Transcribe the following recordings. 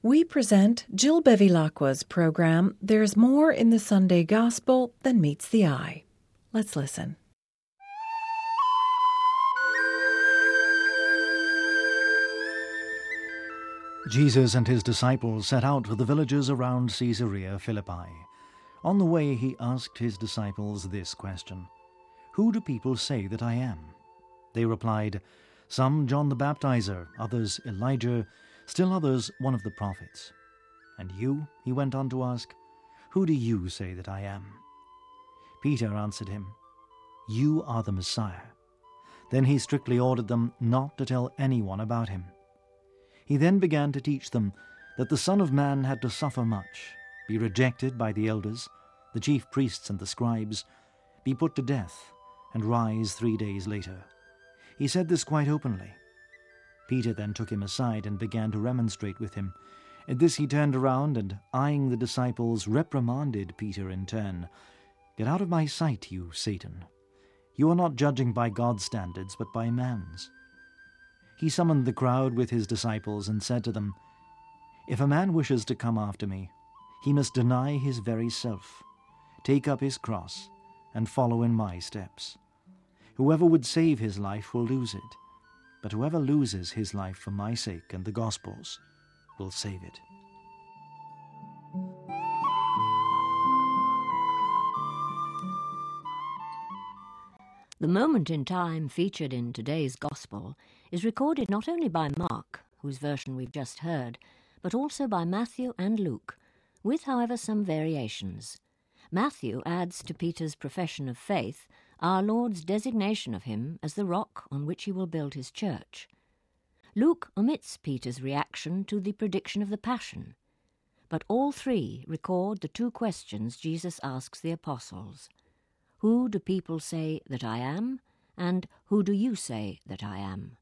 We present Jill Bevilacqua's program, There's More in the Sunday Gospel Than Meets the Eye. Let's listen. Jesus and his disciples set out for the villages around Caesarea Philippi. On the way, he asked his disciples this question: "Who do people say that I am?" They replied, "Some John the Baptizer, others Elijah, still others one of the prophets." "And you," he went on to ask, "who do you say that I am?" Peter answered him, "You are the Messiah." Then he strictly ordered them not to tell anyone about him. He then began to teach them that the Son of Man had to suffer much, be rejected by the elders, the chief priests and the scribes, be put to death, and rise 3 days later. He said this quite openly. Peter then took him aside and began to remonstrate with him. At this he turned around and, eyeing the disciples, reprimanded Peter in turn. "Get out of my sight, you Satan. You are not judging by God's standards, but by man's." He summoned the crowd with his disciples and said to them, "If a man wishes to come after me, he must deny his very self, take up his cross, and follow in my steps. Whoever would save his life will lose it, but whoever loses his life for my sake and the gospel's will save it." The moment in time featured in today's Gospel is recorded not only by Mark, whose version we've just heard, but also by Matthew and Luke, with, however, some variations. Matthew adds to Peter's profession of faith our Lord's designation of him as the rock on which he will build his church. Luke omits Peter's reaction to the prediction of the Passion, but all three record the two questions Jesus asks the apostles: "Who do people say that I am?" and "Who do you say that I am?"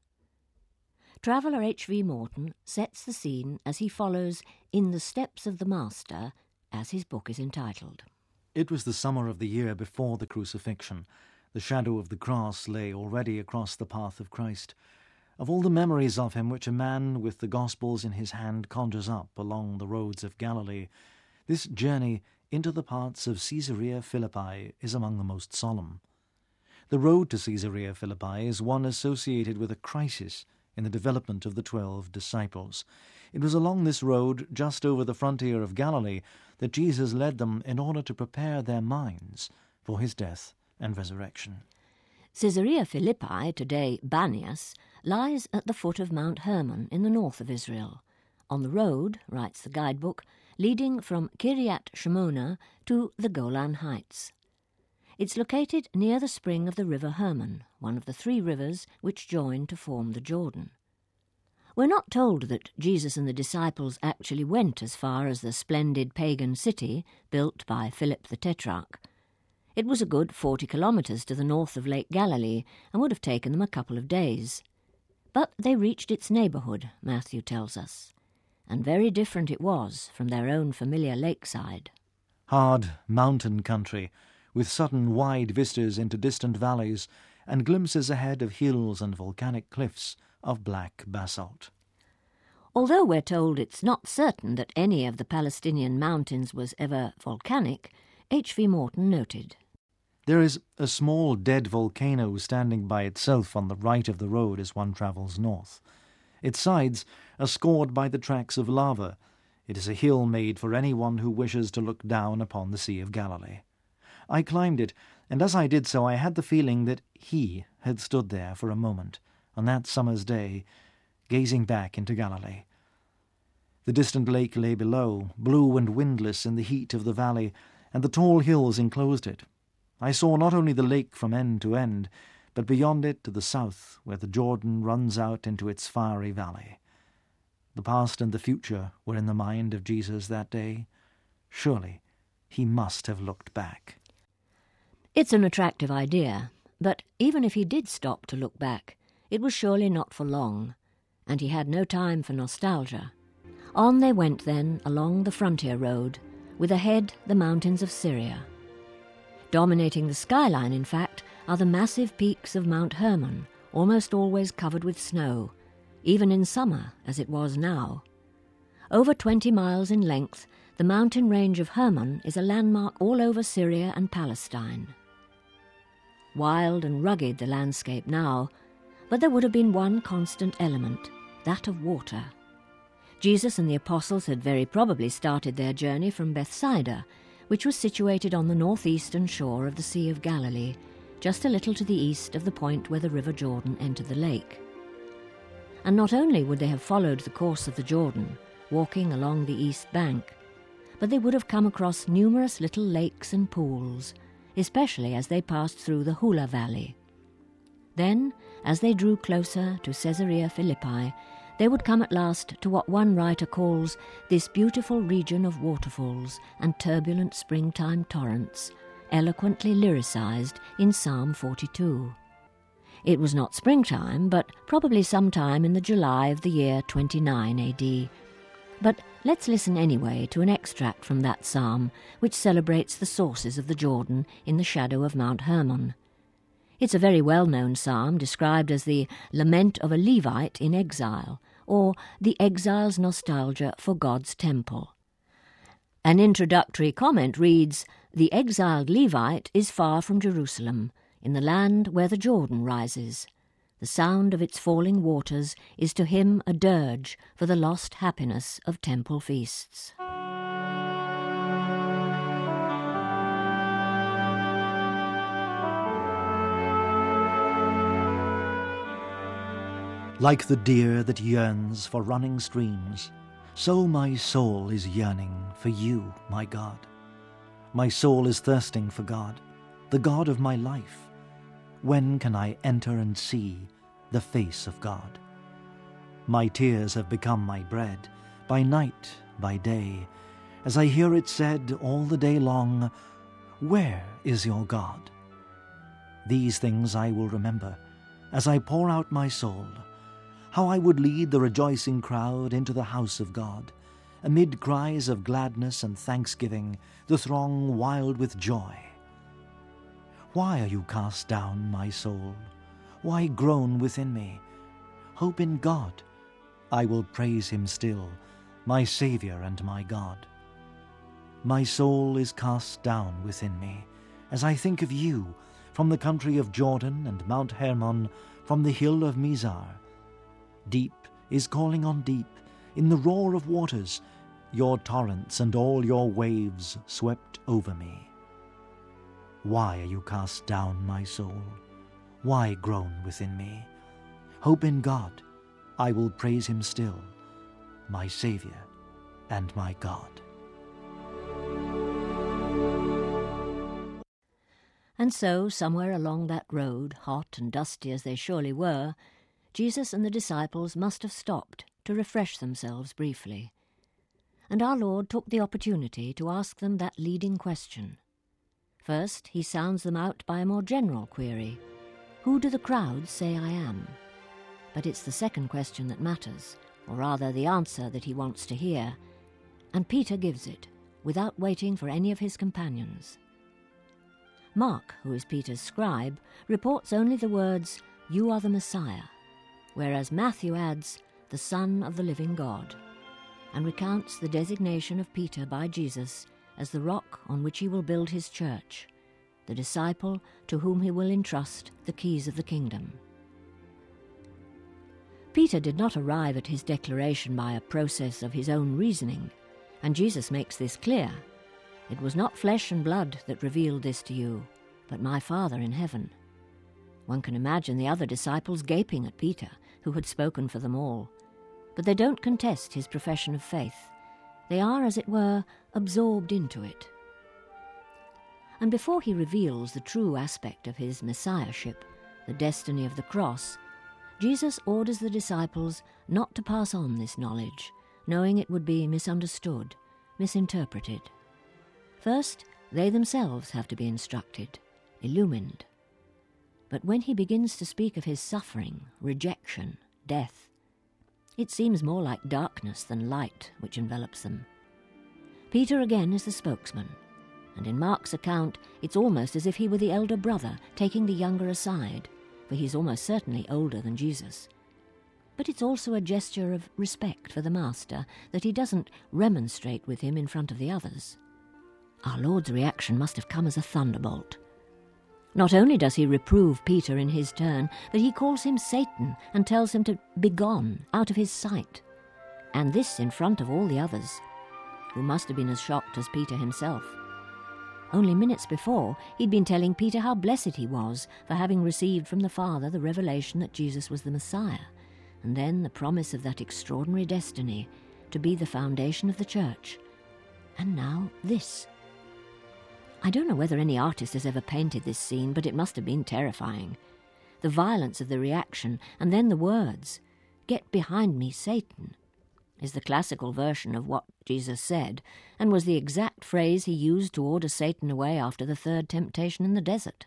Traveller H.V. Morton sets the scene as he follows In the Steps of the Master, as his book is entitled. It was the summer of the year before the crucifixion. The shadow of the cross lay already across the path of Christ. Of all the memories of him which a man with the Gospels in his hand conjures up along the roads of Galilee, this journey into the parts of Caesarea Philippi is among the most solemn. The road to Caesarea Philippi is one associated with a crisis in the development of the 12 disciples. It was along this road, just over the frontier of Galilee, that Jesus led them in order to prepare their minds for his death and resurrection. Caesarea Philippi, today Banias, lies at the foot of Mount Hermon in the north of Israel, on the road, writes the guidebook, leading from Kiryat Shemona to the Golan Heights. It's located near the spring of the River Hermon, one of the 3 rivers which join to form the Jordan. We're not told that Jesus and the disciples actually went as far as the splendid pagan city built by Philip the Tetrarch. It was a good 40 kilometres to the north of Lake Galilee and would have taken them a couple of days. But they reached its neighbourhood, Matthew tells us, and very different it was from their own familiar lakeside. Hard mountain country, with sudden wide vistas into distant valleys and glimpses ahead of hills and volcanic cliffs of black basalt. Although we're told it's not certain that any of the Palestinian mountains was ever volcanic, H.V. Morton noted, There is a small dead volcano standing by itself on the right of the road as one travels north. Its sides are scored by the tracks of lava. It is a hill made for anyone who wishes to look down upon the Sea of Galilee. I climbed it, and as I did so I had the feeling that he had stood there for a moment, on that summer's day, gazing back into Galilee. The distant lake lay below, blue and windless in the heat of the valley, and the tall hills enclosed it. I saw not only the lake from end to end, but beyond it to the south, where the Jordan runs out into its fiery valley. The past and the future were in the mind of Jesus that day. Surely he must have looked back. It's an attractive idea, but even if he did stop to look back, it was surely not for long, and he had no time for nostalgia. On they went then along the frontier road, with ahead the mountains of Syria. Dominating the skyline, in fact, are the massive peaks of Mount Hermon, almost always covered with snow, even in summer as it was now. Over 20 miles in length, the mountain range of Hermon is a landmark all over Syria and Palestine. Wild and rugged the landscape now, but there would have been one constant element, that of water. Jesus and the apostles had very probably started their journey from Bethsaida, which was situated on the northeastern shore of the Sea of Galilee, just a little to the east of the point where the River Jordan entered the lake. And not only would they have followed the course of the Jordan, walking along the east bank, but they would have come across numerous little lakes and pools, especially as they passed through the Hula Valley. Then, as they drew closer to Caesarea Philippi, they would come at last to what one writer calls this beautiful region of waterfalls and turbulent springtime torrents, eloquently lyricised in Psalm 42. It was not springtime, but probably sometime in the July of the year 29 AD. But let's listen anyway to an extract from that psalm, which celebrates the sources of the Jordan in the shadow of Mount Hermon. It's a very well-known psalm, described as the lament of a Levite in exile, or the exile's nostalgia for God's temple. An introductory comment reads, "The exiled Levite is far from Jerusalem, in the land where the Jordan rises. The sound of its falling waters is to him a dirge for the lost happiness of temple feasts." Like the deer that yearns for running streams, so my soul is yearning for you, my God. My soul is thirsting for God, the God of my life. When can I enter and see the face of God? My tears have become my bread, by night, by day, as I hear it said all the day long, "Where is your God?" These things I will remember as I pour out my soul, how I would lead the rejoicing crowd into the house of God, amid cries of gladness and thanksgiving, the throng wild with joy. Why are you cast down, my soul? Why groan within me? Hope in God. I will praise him still, my Saviour and my God. My soul is cast down within me, as I think of you, from the country of Jordan and Mount Hermon, from the hill of Mizar. Deep is calling on deep, in the roar of waters, your torrents and all your waves swept over me. Why are you cast down, my soul? Why groan within me? Hope in God. I will praise him still, my Saviour and my God. And so, somewhere along that road, hot and dusty as they surely were, Jesus and the disciples must have stopped to refresh themselves briefly. And our Lord took the opportunity to ask them that leading question. First, he sounds them out by a more general query. Who do the crowds say I am? But it's the second question that matters, or rather the answer that he wants to hear. And Peter gives it, without waiting for any of his companions. Mark, who is Peter's scribe, reports only the words, "You are the Messiah," whereas Matthew adds, "the Son of the living God," and recounts the designation of Peter by Jesus as the rock on which he will build his church, the disciple to whom he will entrust the keys of the kingdom. Peter did not arrive at his declaration by a process of his own reasoning, and Jesus makes this clear. It was not flesh and blood that revealed this to you, but my Father in heaven. One can imagine the other disciples gaping at Peter, who had spoken for them all. But they don't contest his profession of faith. They are, as it were, absorbed into it. And before he reveals the true aspect of his messiahship, the destiny of the cross, Jesus orders the disciples not to pass on this knowledge, knowing it would be misunderstood, misinterpreted. First, they themselves have to be instructed, illumined. But when he begins to speak of his suffering, rejection, death, it seems more like darkness than light which envelops them. Peter again is the spokesman, and in Mark's account it's almost as if he were the elder brother taking the younger aside, for he's almost certainly older than Jesus. but it's also a gesture of respect for the Master that he doesn't remonstrate with him in front of the others. Our Lord's reaction must have come as a thunderbolt. Not only does he reprove Peter in his turn, but he calls him Satan and tells him to begone out of his sight. And this in front of all the others, who must have been as shocked as Peter himself. Only minutes before, he'd been telling Peter how blessed he was for having received from the Father the revelation that Jesus was the Messiah, and then the promise of that extraordinary destiny to be the foundation of the church. And now this. I don't know whether any artist has ever painted this scene, but it must have been terrifying. The violence of the reaction, and then the words, "Get behind me, Satan," is the classical version of what Jesus said, and was the exact phrase he used to order Satan away after the third temptation in the desert.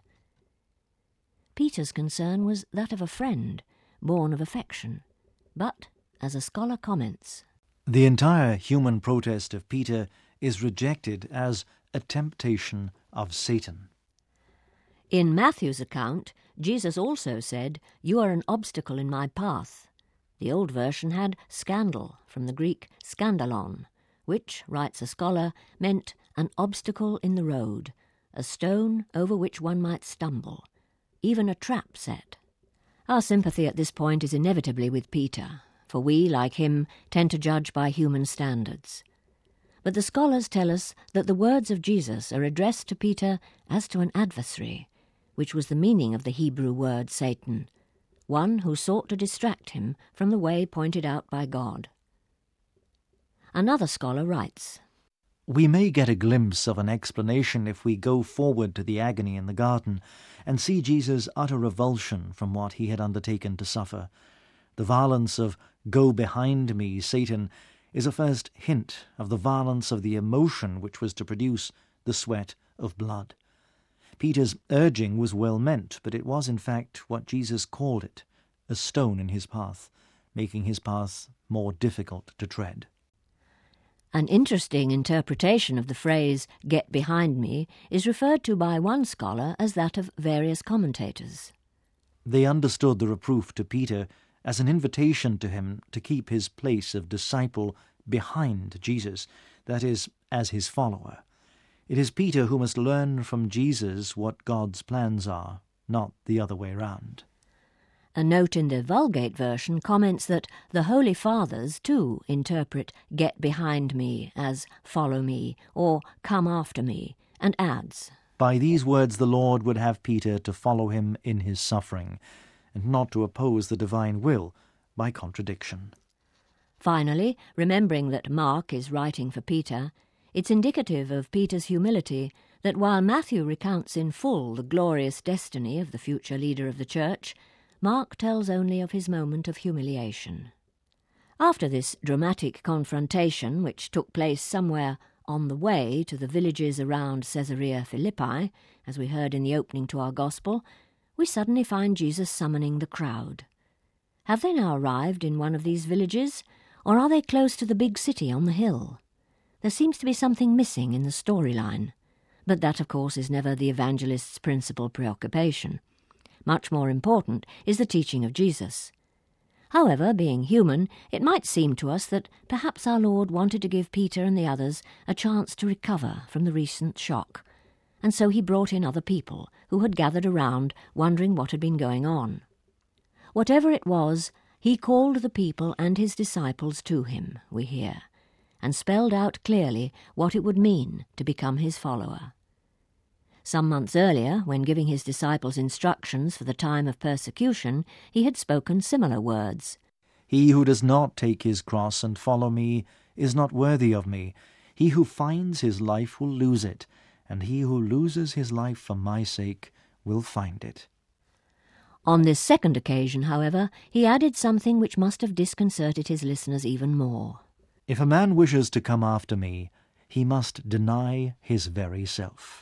Peter's concern was that of a friend, born of affection. But, as a scholar comments, the entire human protest of Peter is rejected as a temptation of Satan. In Matthew's account, Jesus also said, "You are an obstacle in my path." The old version had scandal, from the Greek skandalon, which, writes a scholar, meant an obstacle in the road, a stone over which one might stumble, even a trap set. Our sympathy at this point is inevitably with Peter, for we, like him, tend to judge by human standards. But the scholars tell us that the words of Jesus are addressed to Peter as to an adversary, which was the meaning of the Hebrew word Satan, one who sought to distract him from the way pointed out by God. Another scholar writes, We may get a glimpse of an explanation if we go forward to the agony in the garden and see Jesus' utter revulsion from what he had undertaken to suffer. The violence of "Go behind me, Satan," is a first hint of the violence of the emotion which was to produce the sweat of blood. Peter's urging was well meant, but it was in fact what Jesus called it, a stone in his path, making his path more difficult to tread. An interesting interpretation of the phrase, "get behind me," is referred to by one scholar as that of various commentators. They understood the reproof to Peter as an invitation to him to keep his place of disciple behind Jesus, that is, as his follower. It is Peter who must learn from Jesus what God's plans are, not the other way round. A note in the Vulgate version comments that the Holy Fathers, too, interpret "get behind me" as "follow me" or "come after me," and adds, By these words the Lord would have Peter to follow him in his suffering, and not to oppose the divine will by contradiction. Finally, remembering that Mark is writing for Peter, it's indicative of Peter's humility that while Matthew recounts in full the glorious destiny of the future leader of the church, Mark tells only of his moment of humiliation. After this dramatic confrontation, which took place somewhere on the way to the villages around Caesarea Philippi, as we heard in the opening to our Gospel, we suddenly find Jesus summoning the crowd. Have they now arrived in one of these villages, or are they close to the big city on the hill? There seems to be something missing in the storyline, but that, of course, is never the evangelist's principal preoccupation. Much more important is the teaching of Jesus. However, being human, it might seem to us that perhaps our Lord wanted to give Peter and the others a chance to recover from the recent shock, and so he brought in other people who had gathered around, wondering what had been going on. Whatever it was, he called the people and his disciples to him, we hear, and spelled out clearly what it would mean to become his follower. Some months earlier, when giving his disciples instructions for the time of persecution, he had spoken similar words. He who does not take his cross and follow me is not worthy of me. He who finds his life will lose it, and he who loses his life for my sake will find it. On this second occasion, however, he added something which must have disconcerted his listeners even more. If a man wishes to come after me, he must deny his very self.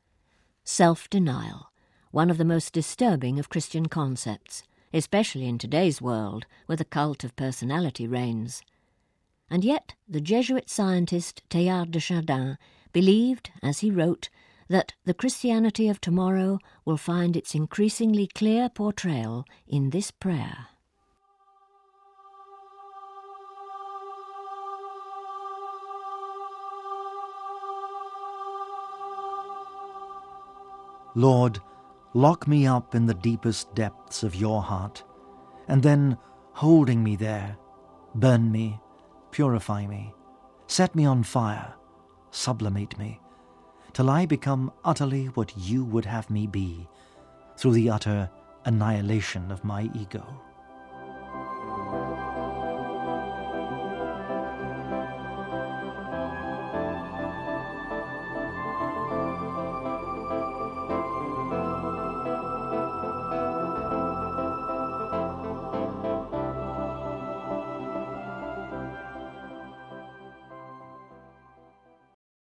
Self-denial, one of the most disturbing of Christian concepts, especially in today's world where the cult of personality reigns. And yet the Jesuit scientist Teilhard de Chardin believed, as he wrote, that the Christianity of tomorrow will find its increasingly clear portrayal in this prayer. Lord, lock me up in the deepest depths of your heart, and then, holding me there, burn me, purify me, set me on fire, sublimate me, till I become utterly what you would have me be, through the utter annihilation of my ego.